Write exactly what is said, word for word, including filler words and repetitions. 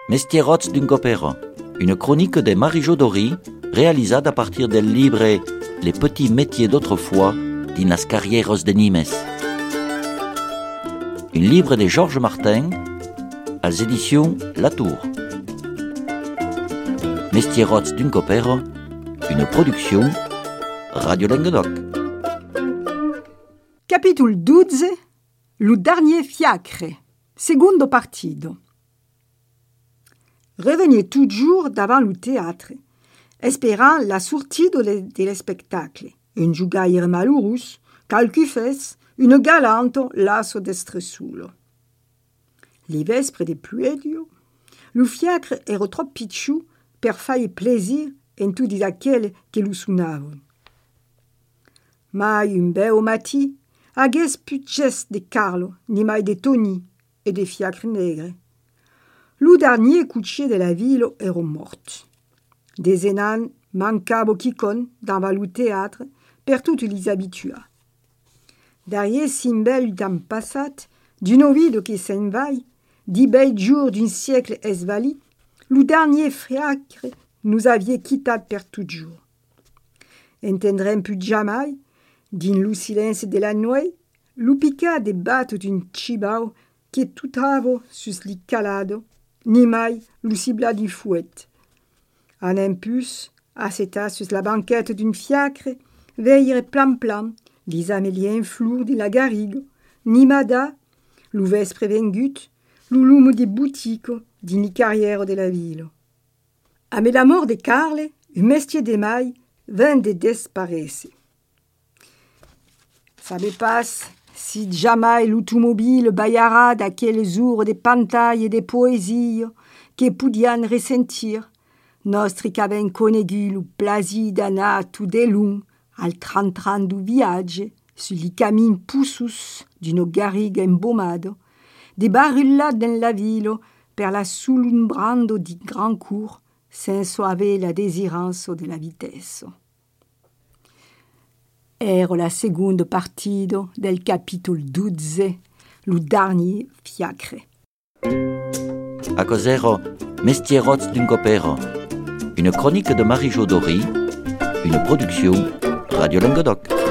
Mestierots d'un copero, une chronique de Marie-Jo Dory, réalisée à partir del livre Les petits métiers d'autrefois d'Inas Carrieros de Nimes. Un livre de Georges Martin, aux éditions Latour. Mestierots d'un copero, une production Radio Languedoc. Capitolo douze, lo dernier fiacre, secondo partido. Revenez toujours devant le théâtre, espérant la sortie de spectacle. Un giugaire malheureux, calcu fes, une galante lasso destressulo. Les vespres de pluedio, le fiacre era trop picciu per fare plaisir en tutti aquelli che lo suonavano. Mai un bel matì, agués più gest de Carlo, ni mai de Tony e de fiacre negre. Le dernier coucher de la ville era mort. Des énans mancavo quicon dans le théâtre per tutti les habitués. Derrière Simbel d'un passat, d'une ovide qui s'en vaille, dix belles jours d'un siècle esvali, le dernier fiacre nous aviez quitté per toujours. Entendrem plus jamais, din le silence de la nuit, le picat des battes d'un cibao qui tout avo sus li calado, ni mai le cibla du fouet. En impulse, asseta sus la banquette d'un fiacre, veillere plan plan, les améliens flous de la garrigue, ni mada, le vespre vengut, le lume des boutiques, d'une carrière de la ville. Avec la mort de Carle, un mestier de maille vint de disparaître. Savez pas si jamais l'automobile baillara d'aquelles jours de pantailles et de poésies que poudian ressentir, nostri qu'aven conegu le plaisir d'anar tout de long al tran-tran du viatge sur les camins poussus d'une garrigue embaumade, de barulla dans la ville per la sulumbrando di grand cours, senza avere la désirance de la vitesse. Era la seconda partita del capitolo douze, lo dernier fiacre. A cosero Mestierots d'un copero, une chronique de Marie-Jo Dory, une production Radio Languedoc.